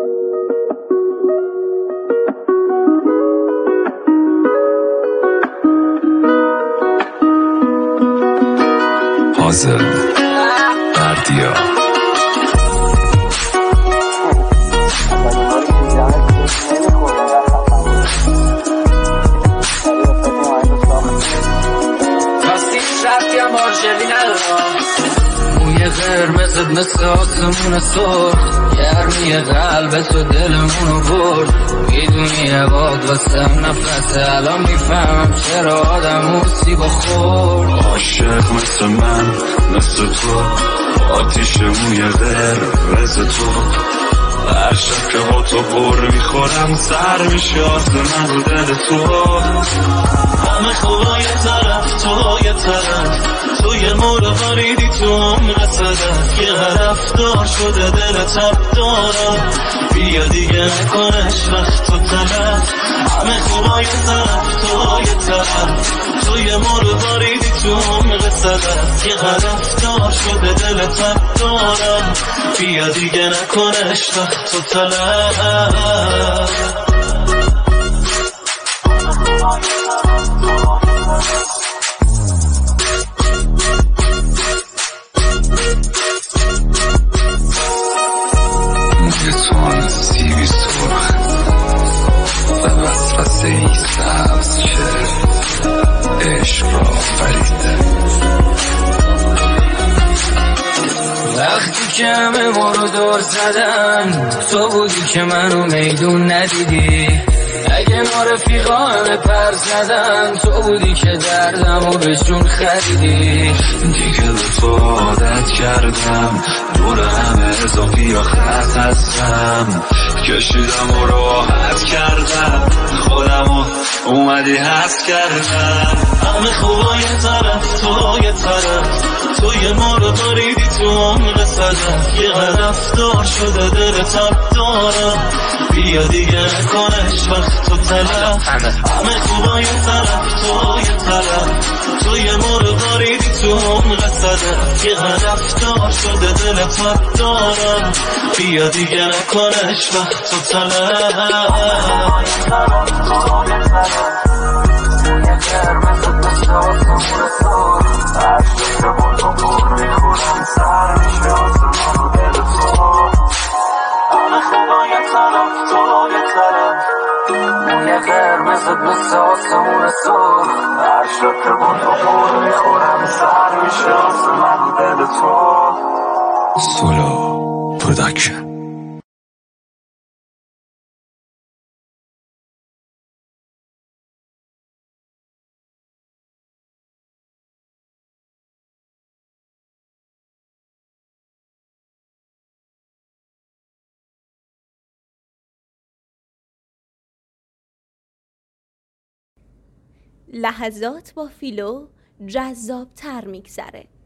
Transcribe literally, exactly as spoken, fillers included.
حاضر بردیا موی قرمزت مثل آسمون سرخ، گرمی قلب تو دلمونو برد. میدونی عباد واسم نفسه، الان میفهمم چرا آدم سیبا خورد. عاشق مثل من مثل تو، آتیش موی قرمز تو. هر شب که با تو پر میخورم سر میشه آسمون رو دل تو. همه خوبا یه طرف تو یه طرف، تو یه مورو باریدی تو عمر صدف. یه هدف دار شده دل تب دارم، بیا دیگه نکنش وقت تو تلف. همه خوبا یه طرف تو یه طرف، تو یه مورو باریدی تو عمر صدف. یه هدف دار شده دل تب دارم، بیا دیگه نکنش وقت تو تلف. موی توان سیبی سرخ و وسوسه ای سبز که عشق را فریده. وقتی که همه ما رو دور زدن، تو بودی که منو میدون ندیدی. اگه نارفیقا همه پر زدن، تو بودی که دردمو به جون خریدی. دیگه به تو عادت کردم، دور همه اضافی یا خط هستم. کشیدم و راحت کردم، خودمو اومدی هست کردم. همه خوبا یه طرف تو یه طرف، تو یه مورو باریدی تو عمر صدف. یه هدف دار شده دل تب دارم، بیا دیگه نکنش وقت تو تلف. همه خوبا یه طرف تو یه طرف، تو یه مورو باریدی تو عمر صدف. یه هدف دار شده دل تب دارم، بیا دیگه نکنش وقت تو تلف. موی قرمزت مثل آسمون سرخ، هر شب که با تو پر میخورم سر میشه آسمون رو دل تو. سولو پروداکشن. لحظات با فیلو جذاب تر میگذره.